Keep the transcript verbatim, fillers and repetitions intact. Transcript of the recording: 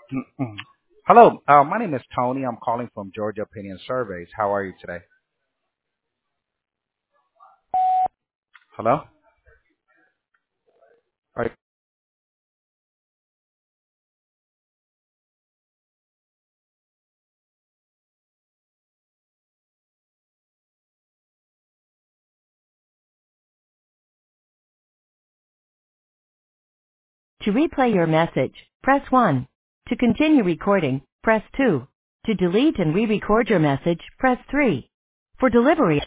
Mm-mm. Hello, uh, my name is Tony. I'm calling from Georgia Opinion Surveys. How are you today? Hello? Are, To replay your message, press one. To continue recording, press two. To delete and re-record your message, press three. For delivery